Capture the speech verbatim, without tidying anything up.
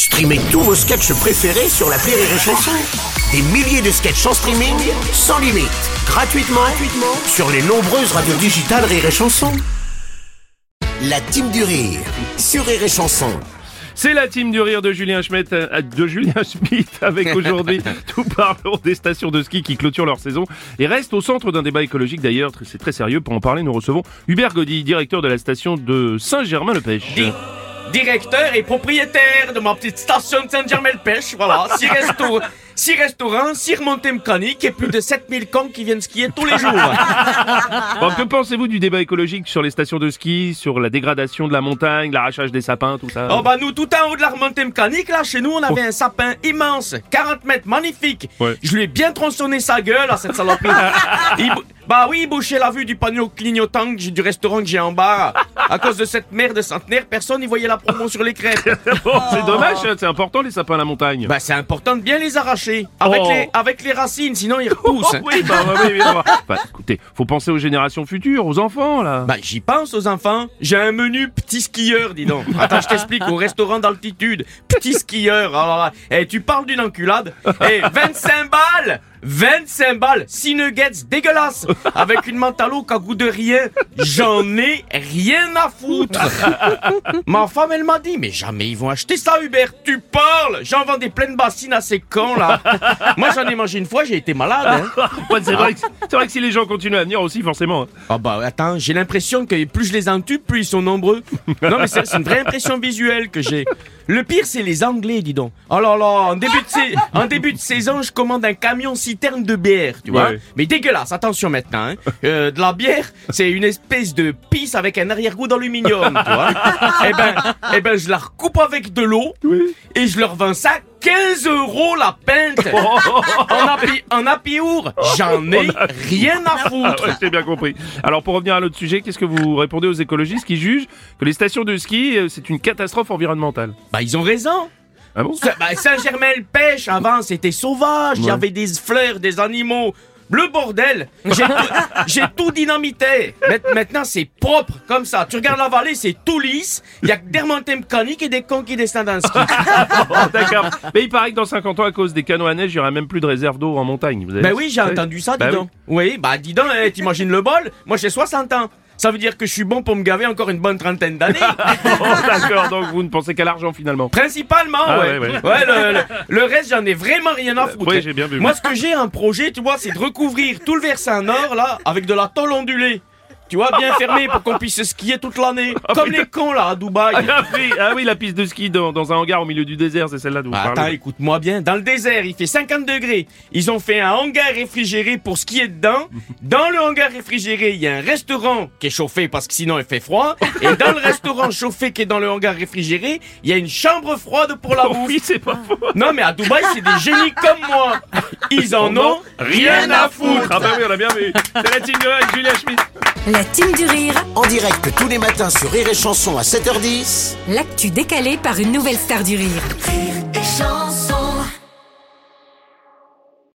Streamez tous vos sketchs préférés sur l'appli Rire et Chanson. Des milliers de sketchs en streaming, sans limite, gratuitement, gratuitement sur les nombreuses radios digitales Rire et Chanson. La team du rire sur Rire et Chanson. C'est la team du rire de Julien Schmitt, euh, de Julien Schmitt avec aujourd'hui tout parlons des stations de ski qui clôturent leur saison et restent au centre d'un débat écologique d'ailleurs, c'est très sérieux. Pour en parler, nous recevons Hubert Gaudy, directeur de la station de Saint-Germain-le-Pêche. Di- directeur et propriétaire de ma petite station de Saint-Germain-le-Pêche, voilà, six, resto- six restaurants, six remontées mécaniques et plus de sept mille cons qui viennent skier tous les jours. Bon, que pensez-vous du débat écologique sur les stations de ski, sur la dégradation de la montagne, l'arrachage des sapins, tout ça? Oh bah nous, tout en haut de la remontée mécanique, là, chez nous, on avait un sapin immense, quarante mètres, magnifique. Ouais. Je lui ai bien tronçonné sa gueule à cette saloperie. Il bou- bah oui, il bouchait la vue du panneau clignotant que j'ai- du restaurant que j'ai en bas. À cause de cette merde centenaire, personne n'y voyait la promo sur les crêpes. Bon, c'est dommage, hein, c'est important les sapins à la montagne. Bah c'est important de bien les arracher. Avec, Oh. les, avec les racines, sinon ils repoussent. hein. Oui, bah, bah, oui, oui, bah. Bah, écoutez, faut penser aux générations futures, aux enfants, là. Bah j'y pense aux enfants. J'ai un menu petit skieur, dis donc. Attends, je t'explique, au restaurant d'altitude. Petit skieur, alors là, eh, tu parles d'une enculade. Eh, vingt-cinq balles vingt-cinq balles, six nuggets dégueulasses, avec une menthe à l'eau qui a goût de rien. J'en ai rien à foutre. Ma femme, elle m'a dit, mais jamais ils vont acheter ça, Hubert. Tu parles. J'en vends des pleines bassines à ces cons, là. Moi, j'en ai mangé une fois, j'ai été malade, hein. Ouais, c'est vrai, que- c'est vrai que si les gens continuent à venir aussi, forcément. Ah bah attends, j'ai l'impression que plus je les entube, plus ils sont nombreux. Non mais c'est c'est une vraie impression visuelle que j'ai. Le pire c'est les Anglais, dis donc. Oh là là, en début de, sais- en début de saison, je commande un camion citerne de bière, tu vois. Ouais. Mais dégueulasse, attention maintenant. Hein. Euh, de la bière, c'est une espèce de pisse avec un arrière-goût d'aluminium, tu vois. Eh ben, eh ben je la recoupe avec de l'eau et je leur vends ça quinze euros la pinte. En happy, en happy hour, j'en ai rien à Ah foutre. ouais, j'ai bien compris. Alors pour revenir à l'autre sujet, qu'est-ce que vous répondez aux écologistes qui jugent que les stations de ski, euh, c'est une catastrophe environnementale? Bah ils ont raison. Ah bon? Ça- bah, Saint-Germain-le-Pêche, avant, c'était sauvage. Il y Ouais. avait des fleurs, des animaux. Le bordel. J'ai tout, j'ai tout dynamité. Maint- Maintenant, c'est propre, comme ça. Tu regardes la vallée, c'est tout lisse. Il y a que des remontées mécaniques et des cons qui descendent en ski. Oh, d'accord. Mais il paraît que dans cinquante ans, à cause des canaux à neige, il n'y aura même plus de réserve d'eau en montagne. Vous avez... Ben oui, j'ai Ouais. entendu ça, dis Bah donc. Oui. bah dis donc, eh, t'imagines le bol? Moi, j'ai soixante ans. Ça veut dire que je suis bon pour me gaver encore une bonne trentaine d'années. Oh, d'accord, donc vous ne pensez qu'à l'argent finalement. Principalement, Ah ouais. ouais, ouais. le, le- le reste, j'en ai vraiment rien à foutre. oui, j'ai bien vu. Moi, ce que j'ai en projet, tu vois, c'est de recouvrir tout le versant nord, là, avec de la tôle ondulée. Tu vois, bien fermé pour qu'on puisse skier toute l'année. Comme les cons, là, à Dubaï. Ah oui, ah oui, la piste de ski dans, dans un hangar au milieu du désert, c'est celle-là d'où vous Bah, attends, parlez. écoute-moi bien. Dans le désert, il fait cinquante degrés. Ils ont fait un hangar réfrigéré pour skier dedans. Dans le hangar réfrigéré, il y a un restaurant qui est chauffé parce que sinon il fait froid. Et dans le restaurant chauffé qui est dans le hangar réfrigéré, il y a une chambre froide pour la Oh bouffe. oui, c'est pas faux. Non, mais à Dubaï, c'est des génies comme moi. Ils en ont rien à foutre. Ah bah oui, on a bien vu. C'est la team de avec Julien Schmitt. La team du rire, En direct tous les matins sur Rire et Chanson à sept heures dix. l'actu décalée par une nouvelle star du rire. Rire et chanson.